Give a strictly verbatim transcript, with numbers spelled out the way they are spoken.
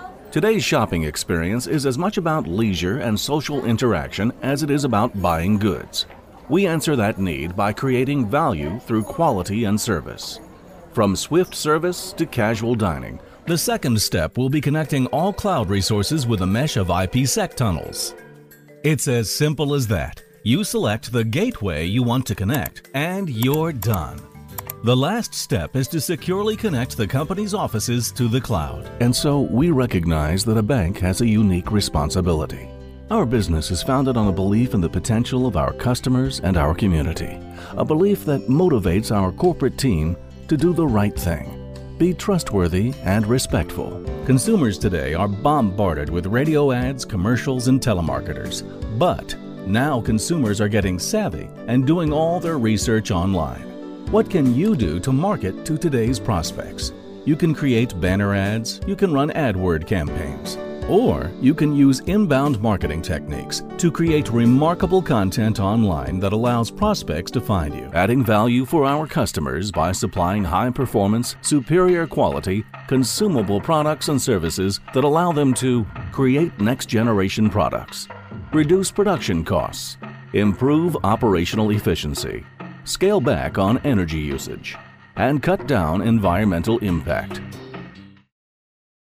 Today's shopping experience is as much about leisure and social interaction as it is about buying goods. We answer that need by creating value through quality and service. From swift service to casual dining, the second step will be connecting all cloud resources with a mesh of I P sec tunnels. It's as simple as that. You select the gateway you want to connect, and you're done. The last step is to securely connect the company's offices to the cloud. And so we recognize that a bank has a unique responsibility. Our business is founded on a belief in the potential of our customers and our community, a belief that motivates our corporate team to do the right thing, be trustworthy and respectful. Consumers today are bombarded with radio ads, commercials, and telemarketers. But now consumers are getting savvy and doing all their research online. What can you do to market to today's prospects? You can create banner ads, you can run AdWord campaigns, or you can use inbound marketing techniques to create remarkable content online that allows prospects to find you, adding value for our customers by supplying high-performance, superior quality, consumable products and services that allow them to create next-generation products, reduce production costs, improve operational efficiency, scale back on energy usage, and cut down environmental impact.